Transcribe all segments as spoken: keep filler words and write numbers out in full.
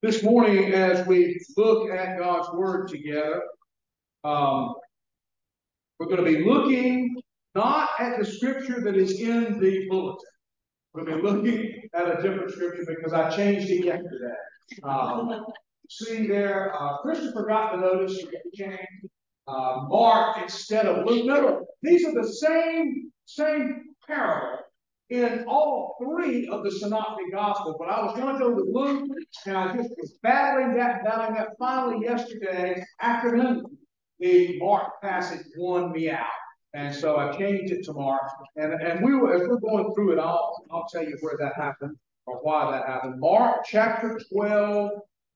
This morning, as we look at God's Word together, um, we're going to be looking not at the scripture that is in the bulletin. We're going to be looking at a different scripture because I changed it yesterday. Um, see there, uh, Christopher got the notice. Uh, Mark instead of Luke. No, these are the same same parable in all three of the Synoptic Gospels. But I was going to go with Luke, and I just was battling that, battling that. Finally, yesterday afternoon, the Mark passage won me out. And so I changed it to Mark. And, and we were, as we're going through it, I'll, I'll tell you where that happened or why that happened. Mark chapter twelve,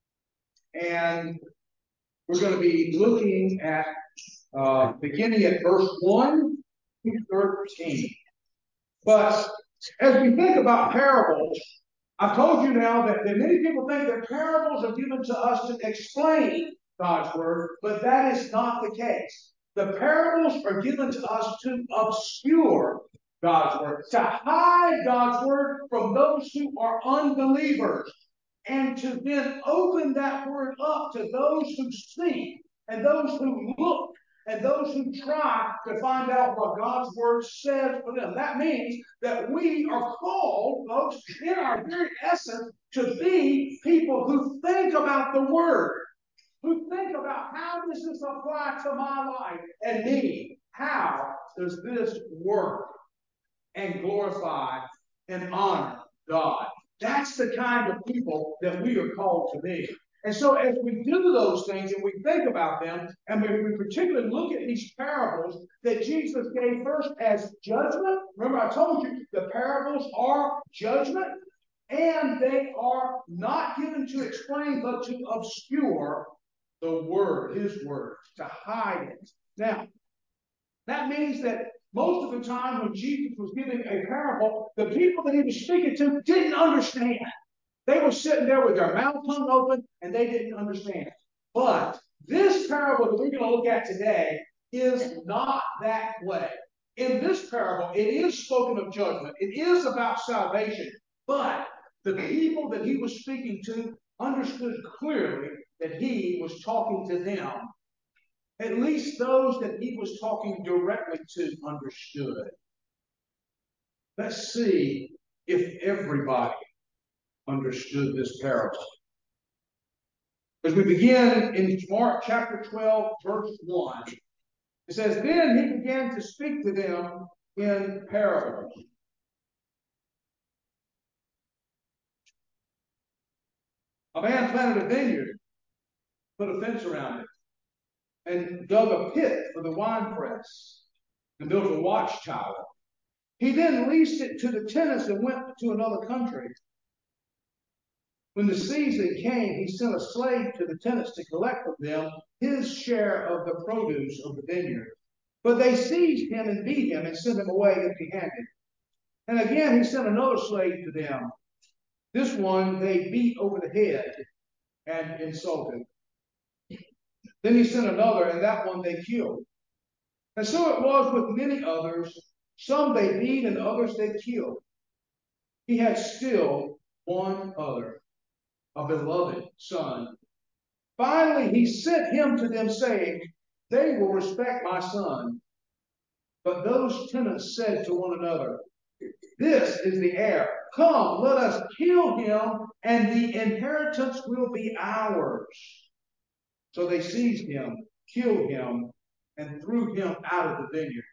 and we're going to be looking at uh, beginning at verse one to thirteen. But as we think about parables, I've told you now that, that many people think that parables are given to us to explain God's Word, but that is not the case. The parables are given to us to obscure God's Word, to hide God's Word from those who are unbelievers, and to then open that Word up to those who seek and those who look and those who try to find out what God's Word says for them. That means that we are called, folks, in our very essence, to be people who think about the Word, who think about how does this apply to my life and me? How does this work and glorify and honor God? That's the kind of people that we are called to be. And so as we do those things and we think about them, and we, we particularly look at these parables that Jesus gave first as judgment. Remember, I told you the parables are judgment, and they are not given to explain, but to obscure the Word, His Word, to hide it. Now, that means that most of the time when Jesus was giving a parable, the people that He was speaking to didn't understand. They were sitting there with their mouth hung open, and they didn't understand. But this parable that we're going to look at today is not that way. In this parable, it is spoken of judgment. It is about salvation. But the people that He was speaking to understood clearly that He was talking to them. At least those that He was talking directly to understood. Let's see if everybody understood this parable. As we begin in Mark chapter twelve, verse one, it says, "Then He began to speak to them in parables." A man planted a vineyard, put a fence around it, and dug a pit for the winepress, and built a watchtower. He then leased it to the tenants and went to another country. When the season came, he sent a slave to the tenants to collect from them his share of the produce of the vineyard. But they seized him and beat him and sent him away empty-handed. And again he sent another slave to them. This one they beat over the head and insulted. Then he sent another, and that one they killed. And so it was with many others. Some they beat, and others they killed. He had still one other, a beloved son. Finally, he sent him to them, saying, "They will respect my son." But those tenants said to one another, "This is the heir. Come, let us kill him, and the inheritance will be ours." So they seized him, killed him, and threw him out of the vineyard.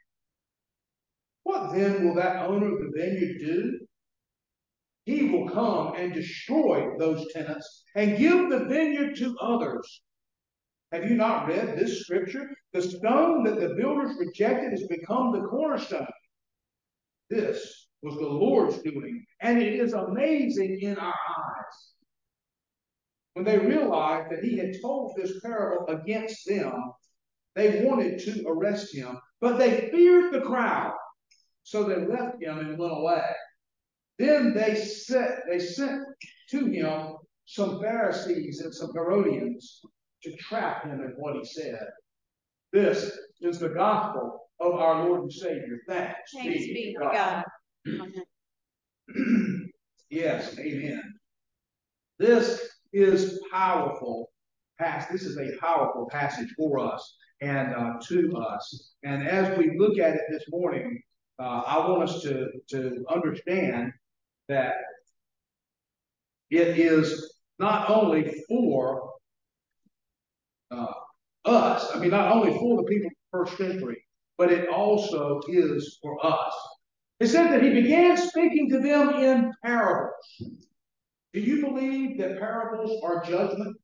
What then will that owner of the vineyard do? He will come and destroy those tenants and give the vineyard to others. Have you not read this scripture? The stone that the builders rejected has become the cornerstone. This was the Lord's doing, and it is amazing in our eyes. When they realized that He had told this parable against them, they wanted to arrest Him, but they feared the crowd, so they left Him and went away. Then they sent, they sent to Him some Pharisees and some Herodians to trap Him in what He said. This is the gospel of our Lord and Savior. Thanks, Thanks be to God. God. Yes, amen. This is powerful. This is a powerful passage for us and uh, to us. And as we look at it this morning, uh, I want us to, to understand that it is not only for uh, us, I mean, not only for the people of the first century, but it also is for us. It said that he began speaking to them in parables. Do you believe that parables are judgment?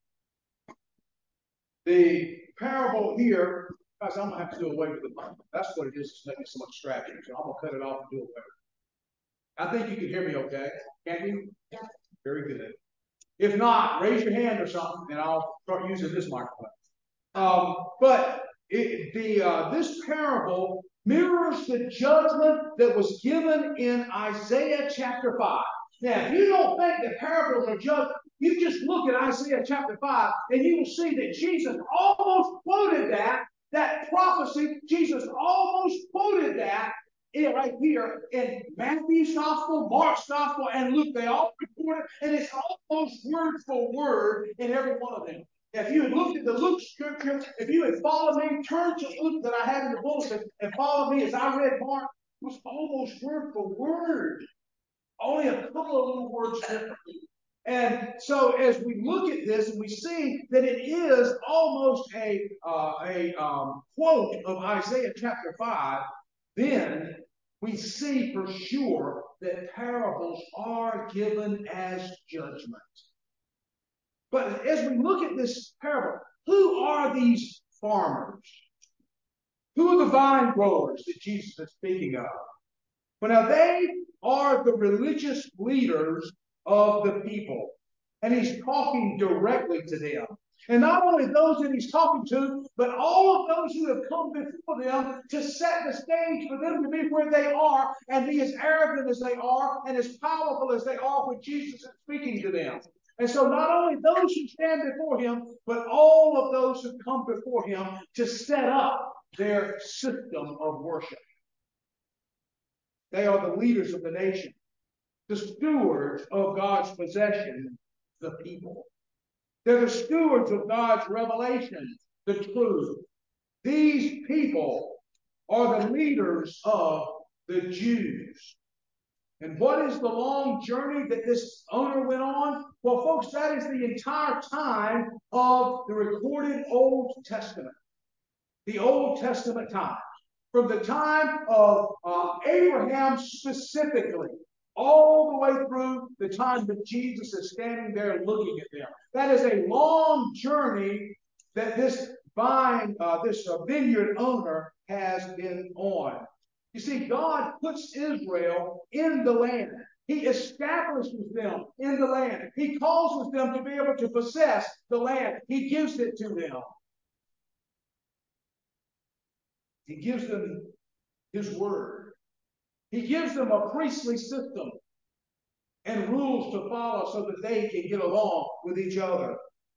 The parable here, guys, I'm going to have to do away with the mic. That's what it is. It's making so much distraction. So I'm going to cut it off and do away with it. I think you can hear me okay. Can't you? Yeah. Very good. If not, raise your hand or something, and I'll start using this microphone. Um, but it, the uh, this parable mirrors the judgment that was given in Isaiah chapter five. Now, if you don't think that parables are judgment, you just look at Isaiah chapter five, and you will see that Jesus almost quoted that, that prophecy. Jesus almost quoted that right here in Matthew's Gospel, Mark's Gospel, and Luke. They all report it, and it's almost word for word in every one of them. If you had looked at the Luke scripture, if you had followed me, turn to Luke that I had in the bulletin and follow me as I read Mark, it was almost word for word. Only a couple of little words differently. And so as we look at this and we see that it is almost a, uh, a um, quote of Isaiah chapter five, then we see for sure that parables are given as judgment. But as we look at this parable, who are these farmers? Who are the vine growers that Jesus is speaking of? Well, now they are the religious leaders of the people. And he's talking directly to them. And not only those that he's talking to, but all of those who have come before them to set the stage for them to be where they are and be as arrogant as they are and as powerful as they are when Jesus is speaking to them. And so not only those who stand before him, but all of those who come before him to set up their system of worship. They are the leaders of the nation, the stewards of God's possession, the people. They're the stewards of God's revelation, the truth. These people are the leaders of the Jews. And what is the long journey that this owner went on? Well, folks, that is the entire time of the recorded Old Testament. The Old Testament time. From the time of uh, Abraham specifically, all the way through the time that Jesus is standing there looking at them. That is a long journey that this vine, uh, this uh, vineyard owner has been on. You see, God puts Israel in the land. He establishes them in the land. He causes them to be able to possess the land. He gives it to them. He gives them his word. He gives them a priestly system and rules to follow so that they can get along with each other.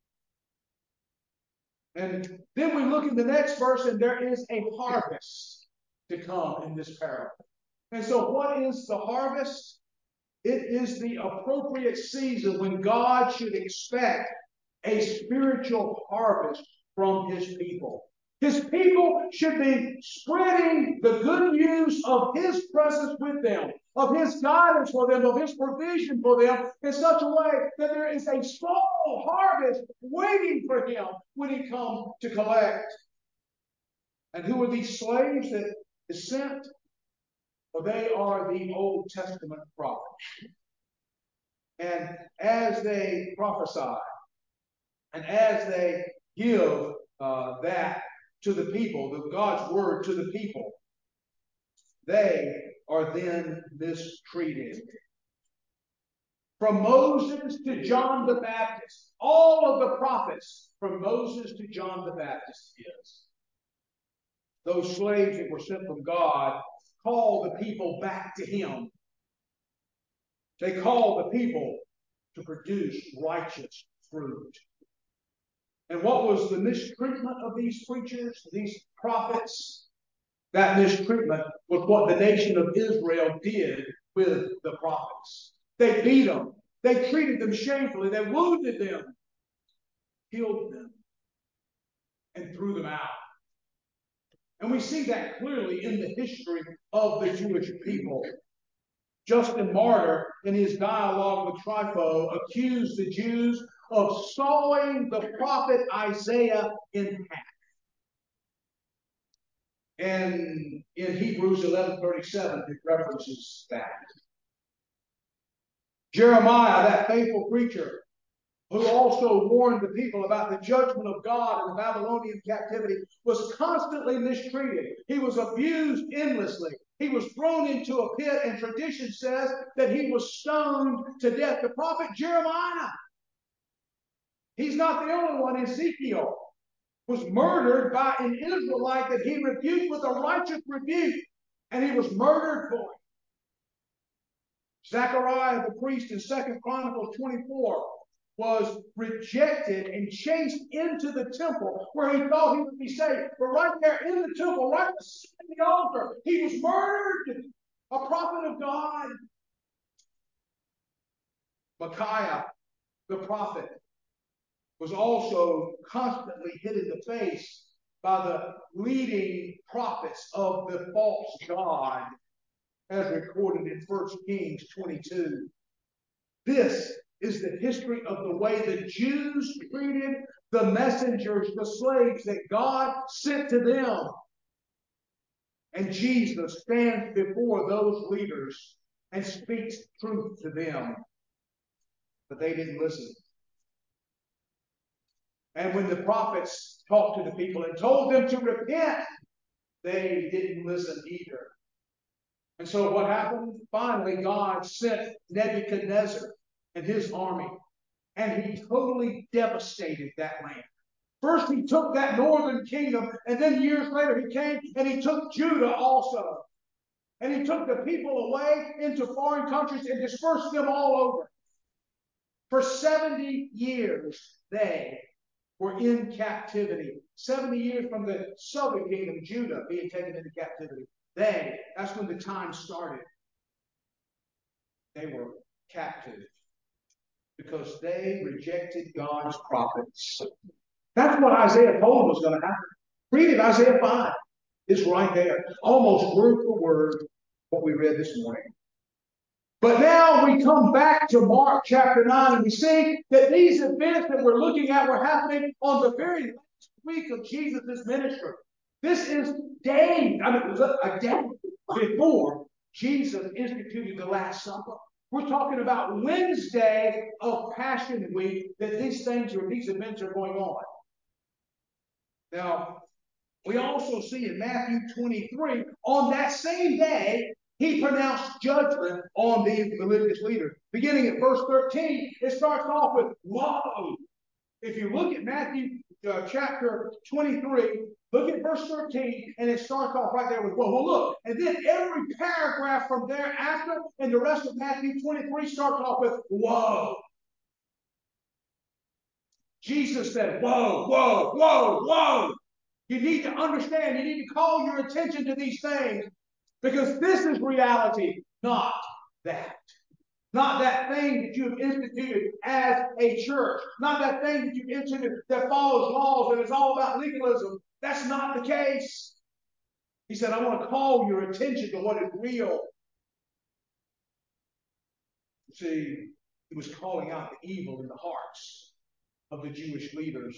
And then we look in the next verse, and there is a harvest to come in this parable. And so what is the harvest? It is the appropriate season when God should expect a spiritual harvest from his people. His people should be spreading the good news of his presence with them, of his guidance for them, of his provision for them, in such a way that there is a small harvest waiting for him when he comes to collect. And who are these slaves that is sent? Well, they are the Old Testament prophets. And as they prophesy, and as they give uh, that to the people, the God's word to the people, they are then mistreated. From Moses to John the Baptist, all of the prophets from Moses to John the Baptist is. Those slaves that were sent from God call the people back to him. They call the people to produce righteous fruit. And what was the mistreatment of these preachers, these prophets? That mistreatment was what the nation of Israel did with the prophets. They beat them. They treated them shamefully. They wounded them. killed them, and threw them out. And we see that clearly in the history of the Jewish people. Justin Martyr, in his dialogue with Trypho, accused the Jews of sawing the prophet Isaiah in half. And in Hebrews eleven thirty-seven, it references that. Jeremiah, that faithful preacher, who also warned the people about the judgment of God in the Babylonian captivity, was constantly mistreated. He was abused endlessly. He was thrown into a pit, and tradition says that he was stoned to death. The prophet Jeremiah, he's not the only one. Ezekiel was murdered by an Israelite that he rebuked with a righteous rebuke, and he was murdered for it. Zechariah the priest in Second Chronicles twenty-four was rejected and chased into the temple where he thought he would be safe. But right there in the temple, right beside the altar, he was murdered. A prophet of God. Micaiah, the prophet, was also constantly hit in the face by the leading prophets of the false god, as recorded in First Kings twenty-two. This is the history of the way the Jews treated the messengers, the slaves that God sent to them. And Jesus stands before those leaders and speaks truth to them. But they didn't listen. And when the prophets talked to the people and told them to repent, they didn't listen either. And so what happened? Finally, God sent Nebuchadnezzar and his army, and he totally devastated that land. First, he took that northern kingdom, and then years later he came and he took Judah also. And he took the people away into foreign countries and dispersed them all over. For seventy years, they were in captivity. seventy years from the southern kingdom, Judah, being taken into captivity. They, that's when the time started. They were captive because they rejected God's prophets. That's what Isaiah told was going to happen. Read it, Isaiah five. It's right there. Almost word for word what we read this morning. But now we come back to Mark chapter nine, and we see that these events that we're looking at were happening on the very last week of Jesus' ministry. This is days, I mean, a day before Jesus instituted the Last Supper. We're talking about Wednesday of Passion Week that these things or these events are going on. Now, we also see in Matthew twenty-three, on that same day, he pronounced judgment on these religious leaders. Beginning at verse thirteen, it starts off with, woe. If you look at Matthew uh, chapter twenty-three, look at verse thirteen, and it starts off right there with, woe. Well, look, and then every paragraph from there after, and the rest of Matthew twenty-three starts off with, woe. Jesus said, whoa, whoa, whoa, whoa. You need to understand, you need to call your attention to these things, because this is reality, not that. Not that thing that you have instituted as a church. Not that thing that you've instituted that follows laws and is all about legalism. That's not the case. He said, I want to call your attention to what is real. You see, he was calling out the evil in the hearts of the Jewish leaders.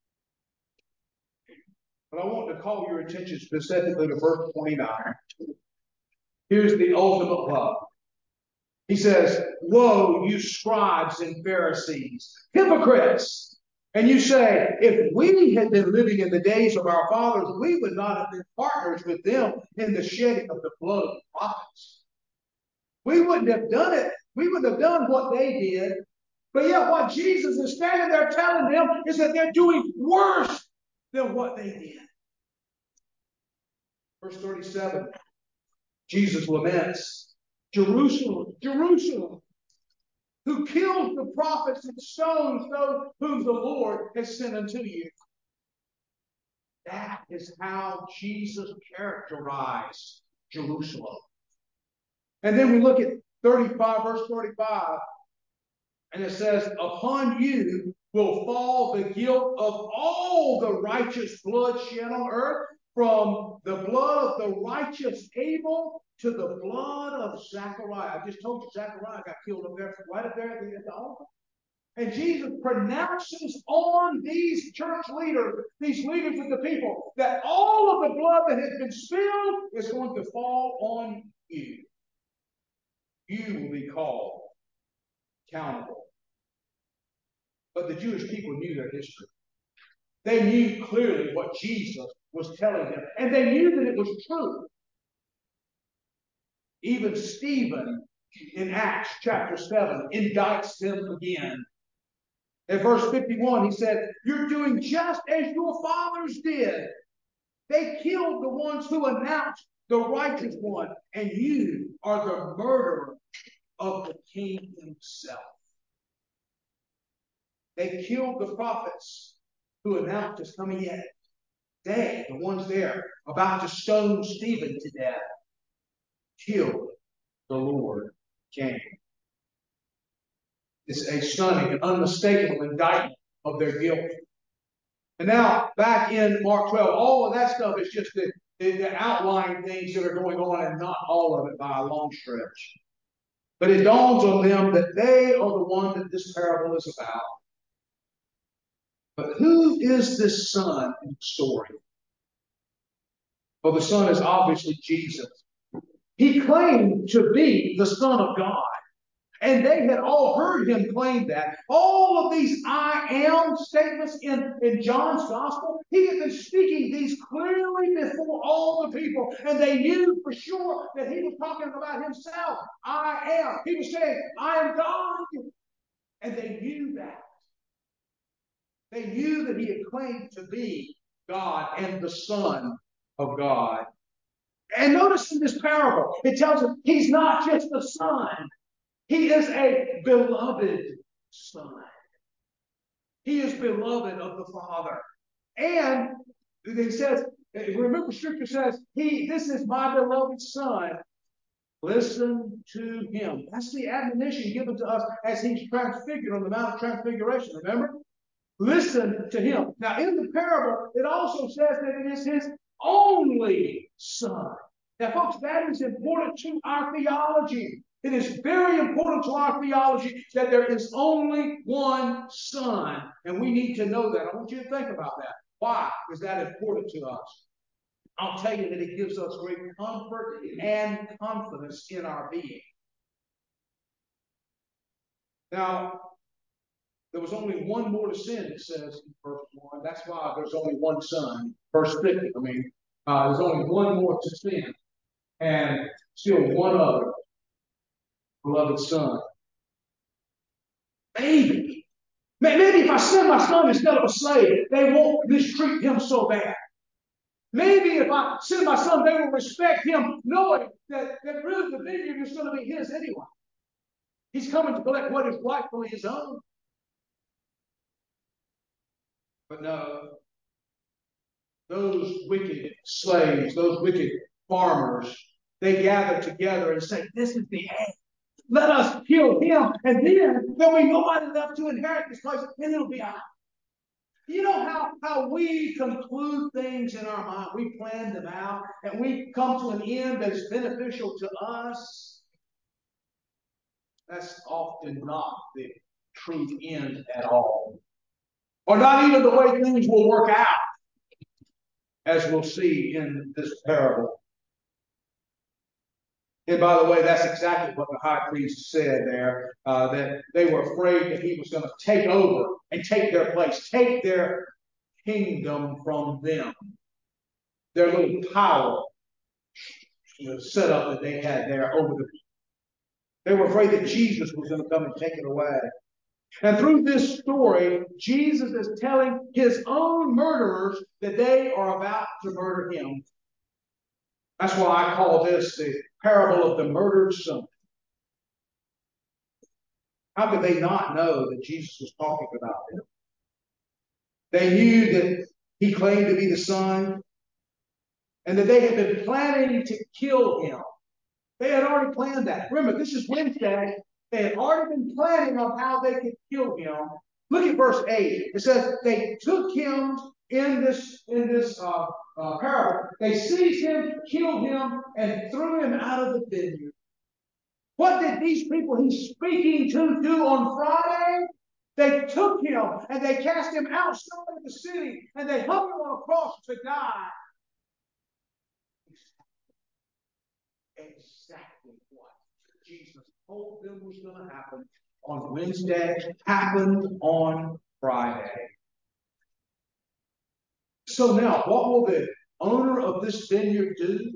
But I want to call your attention specifically to verse twenty-nine. Here's the ultimate love. He says, woe, you scribes and Pharisees, hypocrites! And you say, if we had been living in the days of our fathers, we would not have been partners with them in the shedding of the blood of the prophets. We wouldn't have done it. We wouldn't have done what they did. But yet what Jesus is standing there telling them is that they're doing worse than what they did. Verse thirty-seven, Jesus laments, Jerusalem, Jerusalem, who kills the prophets and stones those whom the Lord has sent unto you. That is how Jesus characterized Jerusalem. And then we look at thirty-five, verse thirty-five, and it says, upon you will fall the guilt guilt of all the righteous blood shed on earth, from the blood of the righteous Abel to the blood of Zechariah. I just told you Zechariah got killed up there, right up there at the, at the altar. And Jesus pronounces on these church leaders, these leaders of the people, that all of the blood that has been spilled is going to fall on you. You will be called accountable. But the Jewish people knew their history. They knew clearly what Jesus was telling them, and they knew that it was true. Even Stephen, in Acts chapter seven, indicts them again. In verse fifty-one, he said, "You're doing just as your fathers did. They killed the ones who announced the righteous one, and you are the murderer of the king himself." They killed the prophets who announced his coming in. They, the ones there, about to stone Stephen to death, killed the Lord King. It's a stunning and unmistakable indictment of their guilt. And now, back in Mark twelve, all of that stuff is just the, the, the outlying things that are going on, and not all of it by a long stretch. But it dawns on them that they are the one that this parable is about. But who is this son in the story? Well, the son is obviously Jesus. He claimed to be the Son of God. And they had all heard him claim that. All of these I am statements in, in John's gospel, he had been speaking these clearly before all the people. And they knew for sure that he was talking about himself. I am. He was saying, I am God. And they knew that. They knew that he had claimed to be God and the Son of God. And notice in this parable, it tells us he's not just the Son. He is a beloved Son. He is beloved of the Father. And it says, remember Scripture says, He, this is my beloved Son. Listen to him. That's the admonition given to us as he's transfigured on the Mount of Transfiguration. Remember? Listen to him. Now, in the parable, it also says that it is his only Son. Now, folks, that is important to our theology. It is very important to our theology that there is only one Son. And we need to know that. I want you to think about that. Why is that important to us? I'll tell you that it gives us great comfort and confidence in our being. Now, there was only one more to sin, it says in verse one. That's why there's only one Son. Verse fifty, I mean, uh, there's only one more to sin. And still one other beloved Son. Maybe. Maybe if I send my son instead of a slave, they won't mistreat him so bad. Maybe if I send my son, they will respect him, knowing that, that really the vineyard is going to be his anyway. He's coming to collect what is rightfully his own. But no, those wicked slaves, those wicked farmers, they gather together and say, this is the end. Let us kill him, and then there'll be nobody left to inherit this place, and it'll be ours. You know how, how we conclude things in our mind? We plan them out, and we come to an end that is beneficial to us. That's often not the true end at all. Or not even the way things will work out, as we'll see in this parable. And by the way, that's exactly what the high priest said there, uh, that they were afraid that he was going to take over and take their place, take their kingdom from them, their little power set up that they had there over the people. They were afraid that Jesus was going to come and take it away. And through this story, Jesus is telling his own murderers that they are about to murder him. That's why I call this the parable of the murdered son. How could they not know that Jesus was talking about them? They knew that he claimed to be the Son, and that they had been planning to kill him. They had already planned that. Remember, this is Wednesday. They had already been planning on how they could kill him. Look at verse eight. It says, they took him in this, in this uh, uh, parable. They seized him, killed him, and threw him out of the vineyard. What did these people he's speaking to do on Friday? They took him and they cast him outside of the city and they hung him on a cross to die. Exactly what Jesus told them was going to happen on Wednesday happened on Friday. So now, what will the owner of this vineyard do?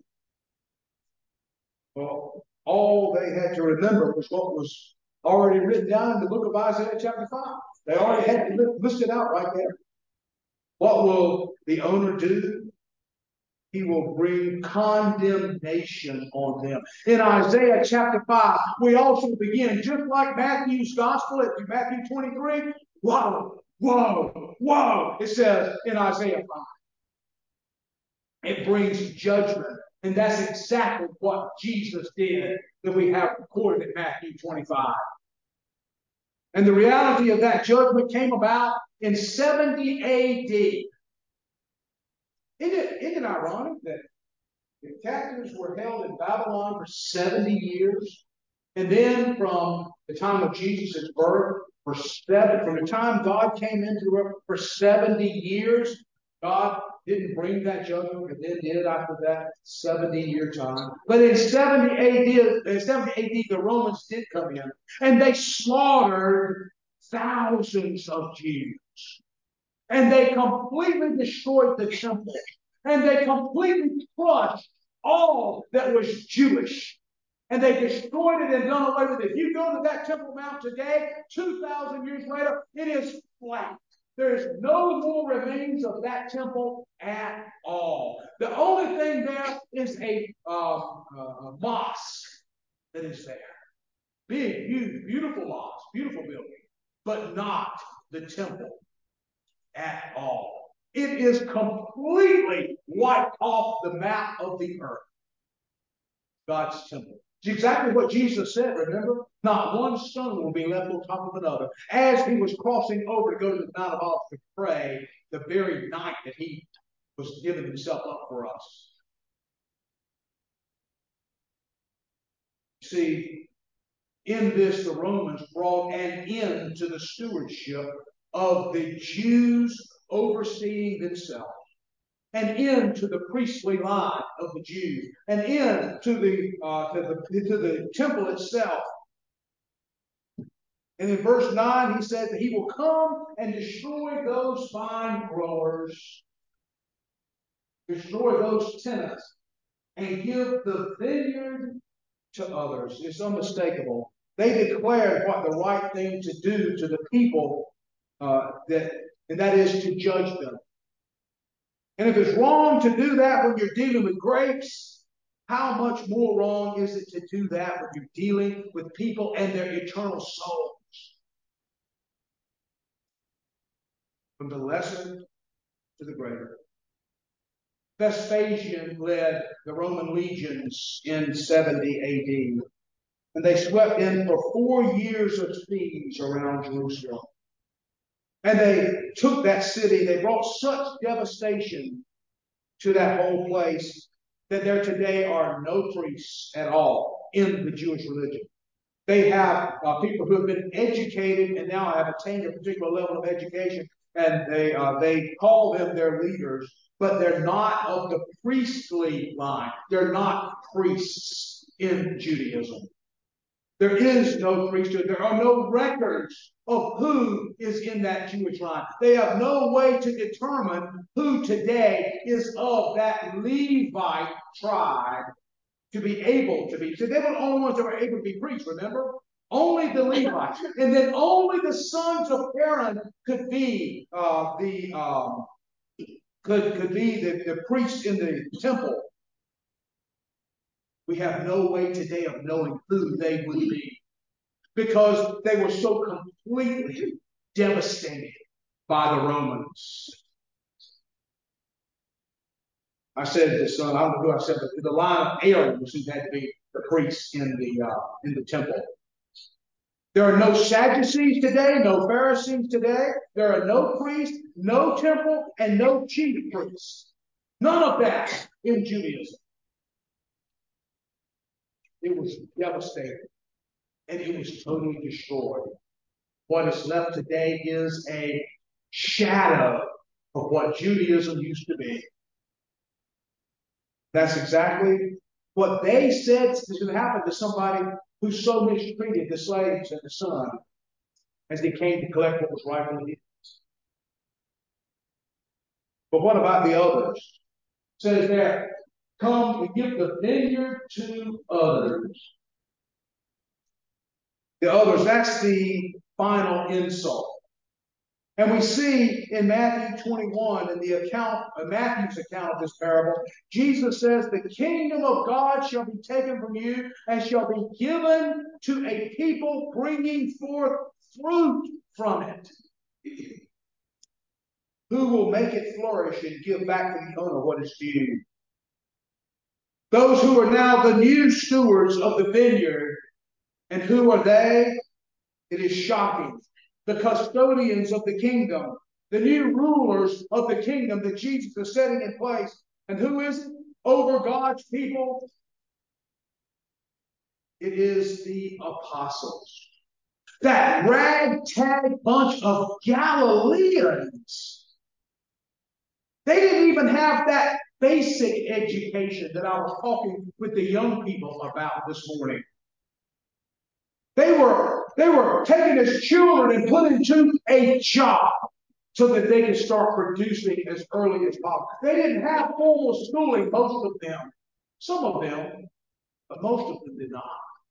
Well, all they had to remember was what was already written down in the book of Isaiah chapter five. They already had it listed out right there. What will the owner do? He will bring condemnation on them. In Isaiah chapter five, we also begin, just like Matthew's gospel, at Matthew twenty-three, whoa, whoa, whoa. It says in Isaiah five, it brings judgment. And that's exactly what Jesus did that we have recorded in Matthew twenty-five. And the reality of that judgment came about in seventy A D. Isn't it, isn't it ironic that the captives were held in Babylon for seventy years? And then from the time of Jesus' birth, for seven, from the time God came into the world, for seventy years, God didn't bring that judgment, but then did after that seventy-year time. But in seventy A D, in seventy A D, the Romans did come in, and they slaughtered thousands of Jews. And they completely destroyed the temple. And they completely crushed all that was Jewish. And they destroyed it and done away with it. If you go to that Temple Mount today, two thousand years later, it is flat. There's no more remains of that temple at all. The only thing there is a, uh, a mosque that is there. Big, huge, beautiful mosque, beautiful building, but not the temple at all. It is completely wiped off the map of the earth. God's temple. It's exactly what Jesus said, remember? Not one stone will be left on top of another. As he was crossing over to go to the Mount of Olives to pray, the very night that he was giving himself up for us. See, in this, the Romans brought an end to the stewardship of the Jews overseeing themselves, an end to the priestly line of the Jews, an end to the, uh, to the, to the temple itself. And in verse nine, he said that he will come and destroy those vine growers, destroy those tenants, and give the vineyard to others. It's unmistakable. They declared what the right thing to do to the people, uh, that, and that is to judge them. And if it's wrong to do that when you're dealing with grapes, how much more wrong is it to do that when you're dealing with people and their eternal souls? From the lesser to the greater. Vespasian led the Roman legions in seventy A D. And they swept in for four years of siege around Jerusalem. And they took that city. They brought such devastation to that whole place that there today are no priests at all in the Jewish religion. They have uh, people who have been educated and now have attained a particular level of education, and they uh, they call them their leaders, but they're not of the priestly line. They're not priests in Judaism. There is no priesthood. There are no records of who is in that Jewish line. They have no way to determine who today is of that Levite tribe to be able to be. So they were the only ones that were able to be priests, remember? Only the Levites. And then only the sons of Aaron could be uh, the um, could, could be the, the priests in the temple. We have no way today of knowing who they would be, because they were so completely devastated by the Romans. I said this, uh, I don't know who I said, but the line of Aaron was who had to be the priests in the uh, in the temple. There are no Sadducees today, no Pharisees today. There are no priests, no temple, and no chief priests. None of that in Judaism. It was devastating, and it was totally destroyed. What is left today is a shadow of what Judaism used to be. That's exactly what they said is going to happen to somebody who so mistreated the slaves and the son as they came to collect what was rightfully his. But what about the others? It says there, come and give the vineyard to others. The others, that's the final insult. And we see in Matthew twenty-one, in the account, uh, Matthew's account of this parable, Jesus says, the kingdom of God shall be taken from you and shall be given to a people bringing forth fruit from it. Who will make it flourish and give back to the owner what is due? Those who are now the new stewards of the vineyard. And who are they? It is shocking. The custodians of the kingdom, the new rulers of the kingdom that Jesus is setting in place. And who is it? Over God's people? It is the apostles. That ragtag bunch of Galileans. They didn't even have that basic education that I was talking with the young people about this morning. They were, they were taken as children and put into a job so that they could start producing as early as possible. They didn't have formal schooling, most of them. Some of them, but most of them did not.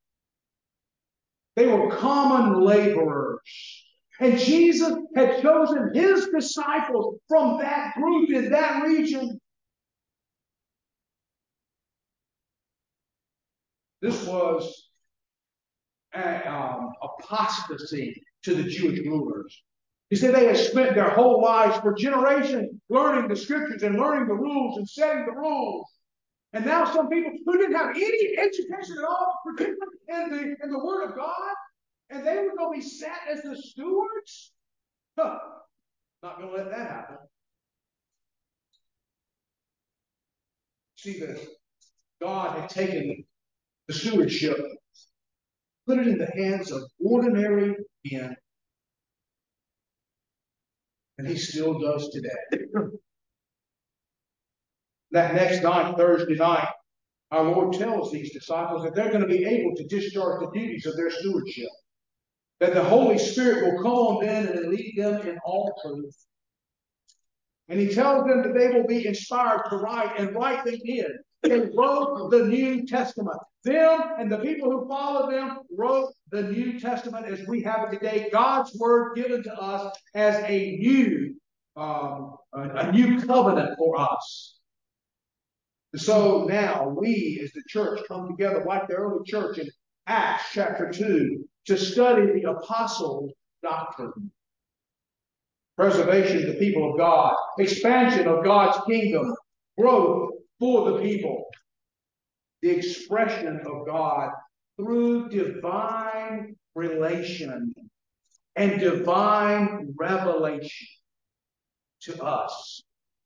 They were common laborers. And Jesus had chosen his disciples from that group in that region. This was a, um, apostasy to the Jewish rulers. He said they had spent their whole lives for generations learning the scriptures and learning the rules and setting the rules. And now some people who didn't have any education at all, particularly in the, in the Word of God, and they were going to be sat as the stewards? Huh. Not going to let that happen. See, that God had taken the stewardship, put it in the hands of ordinary men, and he still does today. That next night, Thursday night, our Lord tells these disciples that they're going to be able to discharge the duties of their stewardship. That the Holy Spirit will come on them and lead them in all truth. And he tells them that they will be inspired to write, and write they did. They wrote the New Testament. Them and the people who followed them wrote the New Testament as we have it today. God's Word given to us as a new, um, a, a new covenant for us. So now we as the church come together like the early church in Acts chapter two to study the apostles' doctrine. Preservation of the people of God, expansion of God's kingdom, growth for the people, the expression of God through divine relation and divine revelation to us.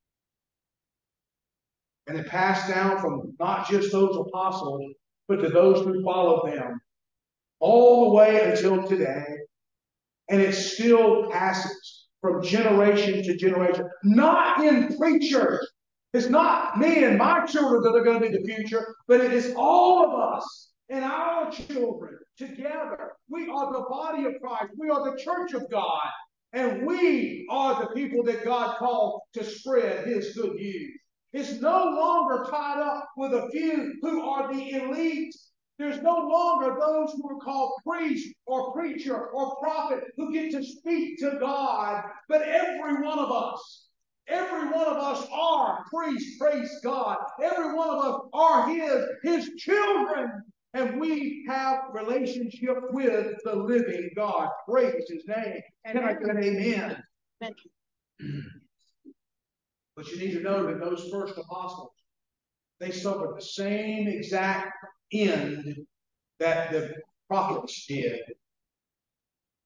And it passed down from not just those apostles, but to those who followed them, all the way until today. And it still passes from generation to generation. Not in preachers. It's not me and my children that are going to be the future, but it is all of us and our children together. We are the body of Christ. We are the church of God. And we are the people that God called to spread his good news. It's no longer tied up with a few who are the elite. There's no longer those who are called priest or preacher or prophet who get to speak to God. But every one of us, every one of us are priests, praise God. Every one of us are his, his children. And we have relationship with the living God. Praise his name. Can I get an amen? Thank you. But you need to know that those first apostles, they suffered the same exact end that the prophets did.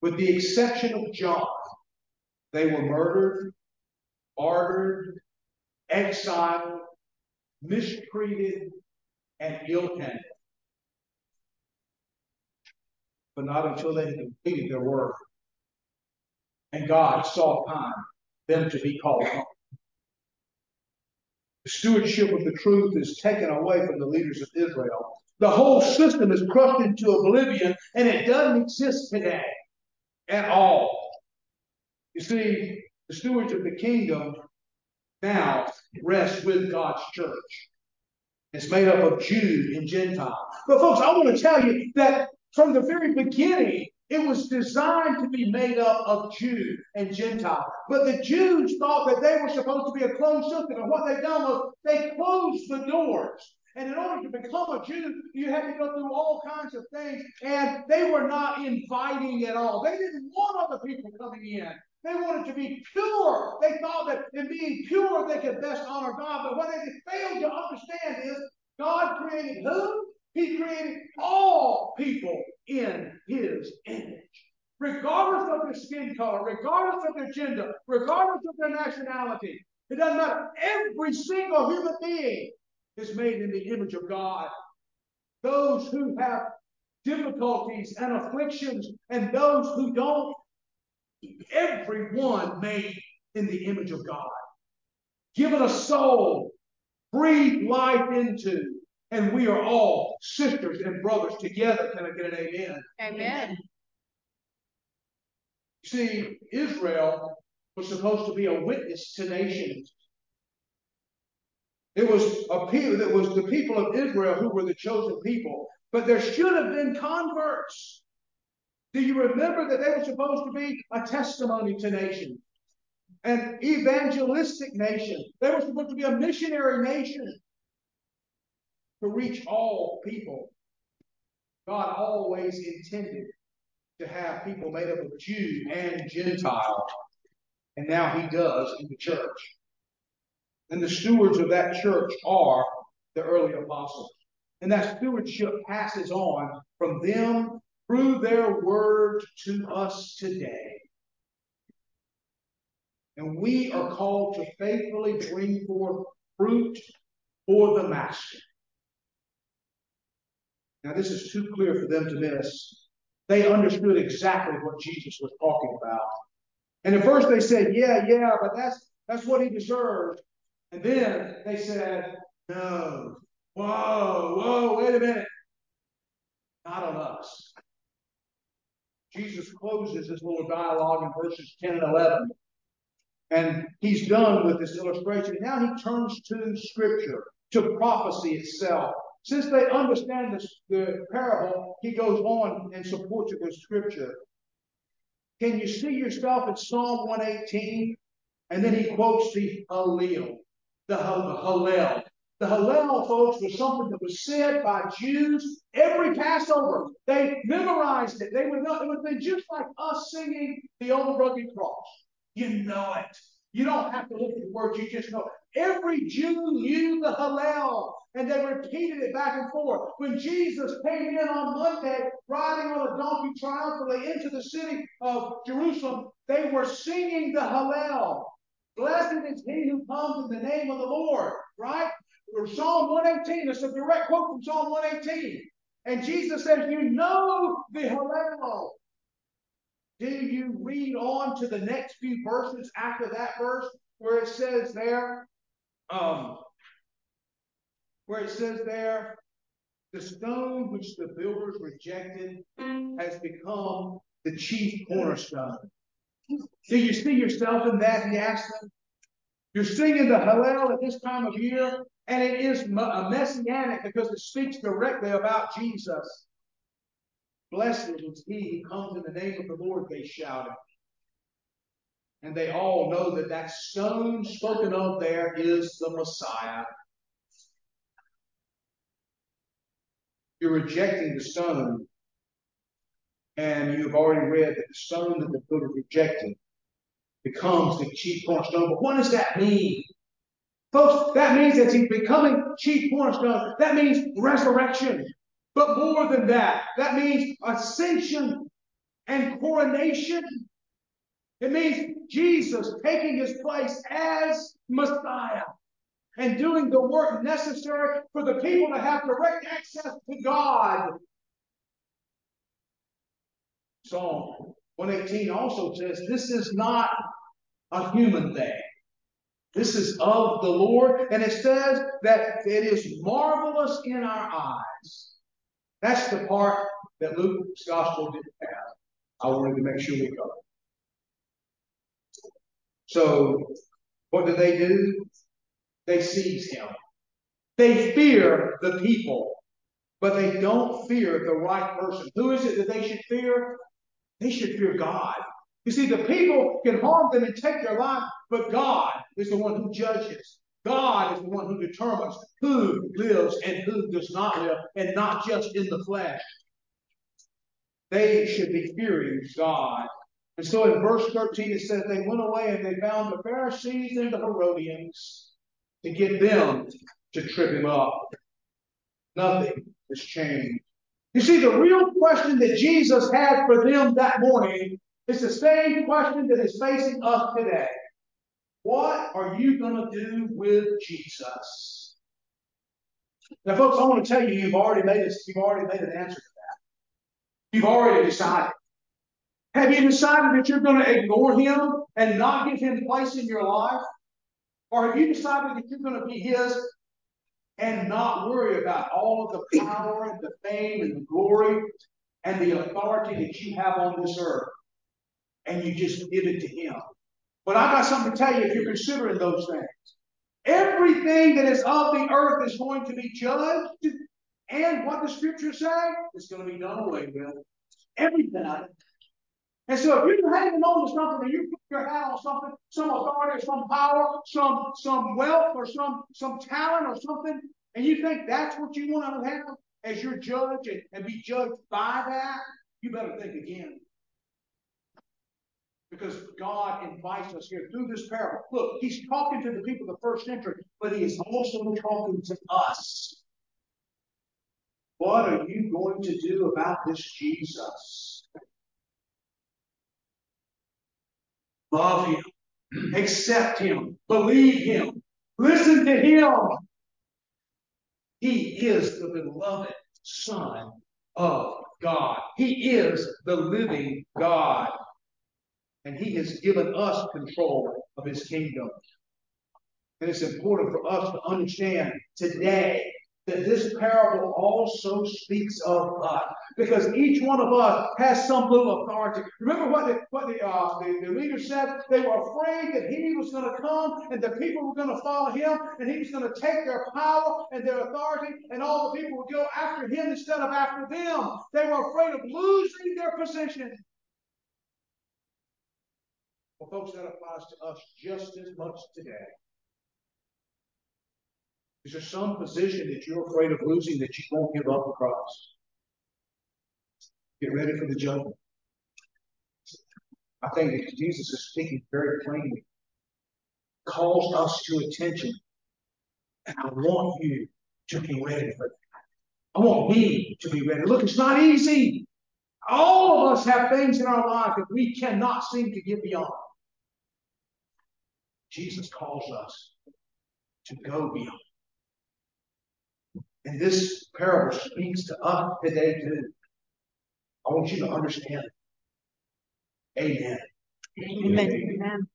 with the exception of John, they were murdered, martyred, exiled, mistreated, and ill-handled. But not until they had completed their work. And God saw time them to be called home. The stewardship of the truth is taken away from the leaders of Israel. The whole system is crushed into oblivion, and it doesn't exist today at all. You see, the stewards of the kingdom now rest with God's church. It's made up of Jew and Gentile. But folks, I want to tell you that from the very beginning, it was designed to be made up of Jew and Gentile. But the Jews thought that they were supposed to be a closed system. And what they've done was they closed the doors. And in order to become a Jew, you had to go through all kinds of things. And they were not inviting at all. They didn't want other people coming in. They wanted to be pure. They thought that in being pure, they could best honor God. But what they failed to understand is God created who? He created all people in His image. Regardless of their skin color, regardless of their gender, regardless of their nationality. It doesn't matter. Every single human being is made in the image of God. Those who have difficulties and afflictions and those who don't, everyone made in the image of God. Given a soul, breathed life into, and we are all sisters and brothers together. Can I get an amen? Amen. You see, Israel was supposed to be a witness to nations. It was a people, it was the people of Israel who were the chosen people. But there should have been converts. Do you remember that they were supposed to be a testimony to nations? An evangelistic nation. They were supposed to be a missionary nation to reach all people. God always intended to have people made up of Jew and Gentile. And now He does in the church. And the stewards of that church are the early apostles. And that stewardship passes on from them through their word to us today. And we are called to faithfully bring forth fruit for the Master. Now, this is too clear for them to miss. They understood exactly what Jesus was talking about. And at first they said, yeah, yeah, but that's that's what He deserved. And then they said, no. Whoa, whoa, wait a minute. Not on us. Jesus closes this little dialogue in verses ten and eleven. And He's done with this illustration. Now He turns to Scripture, to prophecy itself. Since they understand this, the parable, He goes on and supports it with Scripture. Can you see yourself in Psalm one eighteen? And then He quotes the Hallel. The Hallel. The Hallel, folks, was something that was said by Jews every Passover. They memorized it. They would know, it would be just like us singing the old rugged cross. You know it. You don't have to look at the words, you just know it. Every Jew knew the Hallel, and they repeated it back and forth. When Jesus came in on Monday, riding on a donkey triumphantly into the city of Jerusalem, they were singing the Hallel. Blessed is he who comes in the name of the Lord, right? Psalm one eighteen, it's a direct quote from Psalm one eighteen. And Jesus says, you know the Hallel. Do you read on to the next few verses after that verse where it says there, um, where it says there, the stone which the builders rejected has become the chief cornerstone. Do you see yourself in that? He asked them. You're singing the Hallel at this time of year, and it is a messianic because it speaks directly about Jesus. Blessed is he who comes in the name of the Lord, they shouted. And they all know that that stone spoken of there is the Messiah. You're rejecting the stone, and you've already read that the stone that the builder rejected becomes the chief cornerstone. But what does that mean? Folks, that means that he's becoming chief cornerstone. That means resurrection. But more than that, that means ascension and coronation. It means Jesus taking his place as Messiah and doing the work necessary for the people to have direct access to God. Psalm one eighteen also says this is not a human thing. This is of the Lord. And it says that it is marvelous in our eyes. That's the part that Luke's gospel didn't have. I wanted to make sure we covered. So, what do they do? They seize him. They fear the people, but they don't fear the right person. Who is it that they should fear? They should fear God. You see, the people can harm them and take their life, but God is the one who judges. God is the one who determines who lives and who does not live, and not just in the flesh. They should be fearing God. And so in verse thirteen it says they went away and they found the Pharisees and the Herodians to get them to trip him up. Nothing has changed. You see, the real question that Jesus had for them that morning is the same question that is facing us today. What are you going to do with Jesus? Now, folks, I want to tell you, you've already made a, you've already made an answer to that. You've already decided. Have you decided that you're going to ignore him and not give him place in your life? Or have you decided that you're going to be his and not worry about all of the power and the fame and the glory and the authority that you have on this earth? And you just give it to him. But I got something to tell you if you're considering those things. Everything that is of the earth is going to be judged. And what the scriptures say is going to be done away with. Everything of it. And so if you're hanging on to something, or you put your hat on something, some authority or some power, some, some wealth or some, some talent or something, and you think that's what you want to have as your judge and, and be judged by that, you better think again. Because God invites us here through this parable. Look, he's talking to the people of the first century, but he is also talking to us. What are you going to do about this Jesus? Love him. Accept him. Believe him. Listen to him. He is the beloved Son of God. He is the living God. And he has given us control of his kingdom. And it's important for us to understand today that this parable also speaks of us. Because each one of us has some little authority. Remember what the, what the, uh, the, the leader said? They were afraid that he was going to come and the people were going to follow him and he was going to take their power and their authority and all the people would go after him instead of after them. They were afraid of losing their position. Well, folks, that applies to us just as much today. Is there some position that you're afraid of losing that you won't give up the cross? Get ready for the judgment. I think that Jesus is speaking very plainly. Calls us to attention. And I want you to be ready for that. I want me to be ready. Look, it's not easy. All of us have things in our life that we cannot seem to get beyond. Jesus calls us to go beyond. And this parable speaks to us today too. I want you to understand it. Amen. Amen. Amen.